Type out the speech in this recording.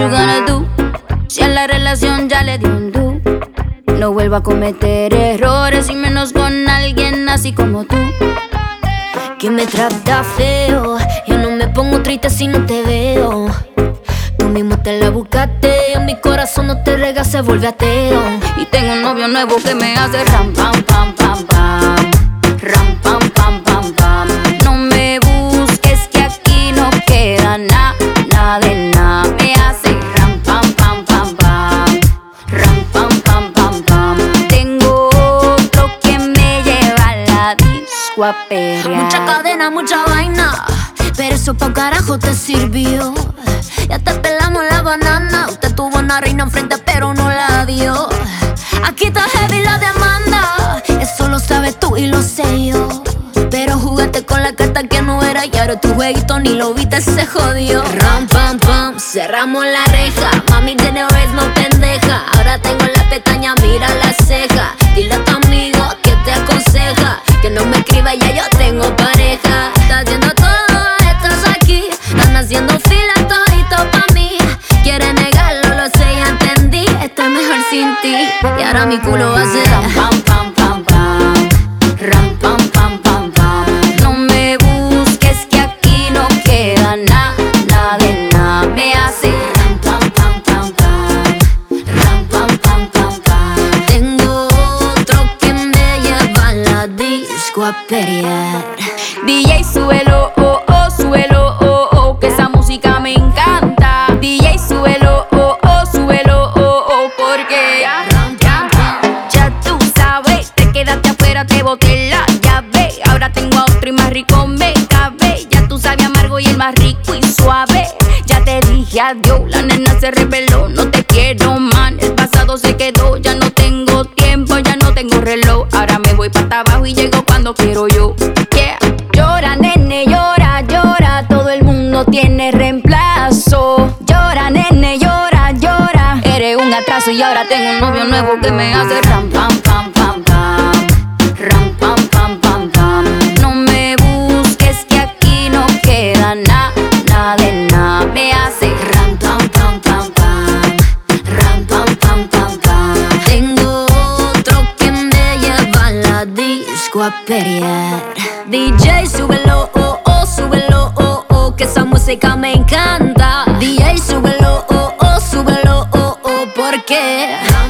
you gonna do? Si a la relación ya le dio un do. No vuelvo a cometer errores y menos con alguien así como tú, que me trata feo. Yo no me pongo triste si no te veo. Tú mismo te la buscaste. En mi corazón no te rega, se vuelve ateo. Y tengo un novio nuevo que me hace ram pam pam pam pam. Ram pam pam pam pam. No me busques que aquí no queda nada, nada de nada. Me hace ram pam pam pam pam. Ram pam pam pam pam. Tengo otro que me lleva a la disco a perrear. Mucha cadena, mucha vaina, pero eso pa' carajo te sirvió. Ya te pelamos la banana. Usted tuvo una reina enfrente pero no la dio. Aquí está heavy la demanda. Eso lo sabes tú y lo sé yo. Pero jugaste con la carta que no era y ahora tu jueguito ni lo viste, se jodió. Ram pam pam, cerramos la reja. Mami tiene vez no pendeja. Ahora tengo la pestaña, mira la ceja. Dile a tu amigo que te aconseja que no me escriba, ya yo tengo pareja. Estás haciendo todo, estás aquí. Están haciendo fila todito pa' mí. Quiere negarlo, lo sé, ya entendí. Estoy mejor sin ti. Y ahora mi culo hace ram pam pam pam pam. Ram pam pam pam pam. No me busques que aquí no queda nada, nada de nada. Me hace ram pam pam pam pam. Ram pam pam pam pam. Tengo otro que me lleva a la disco a pelear. DJ, súbelo, oh, oh, súbelo, oh, oh, que esa música me encanta. DJ, súbelo, oh, oh, súbelo, oh, oh, porque ya tú sabes, te quedaste afuera, te boté la llave. Ahora tengo a otro y más rico me cabe. Ya tú sabes amargo y el más rico y suave. Ya te dije adiós, la nena se rebeló. No te quiero, man, el pasado se quedó. Ya no tengo tiempo, ya no tengo reloj. Ahora me voy para abajo y llego cuando quiero yo. Yeah. Llora, nene, llora, llora. Todo el mundo tiene reemplazo. Llora, nene, llora, llora. Eres un atraso y ahora tengo un novio nuevo que me hace ram pam pam pam pam. Ram pam pam pam pam. No me busques que aquí no queda nada, nada de nada. Me hace ram pam pam pam pam. Ram pam pam pam pam. Tengo otro que me lleva a la disco a pelear. DJ, súbelo, oh, oh, súbelo, oh, oh, que esa música me encanta. DJ, súbelo, oh, oh, súbelo, oh, oh, porque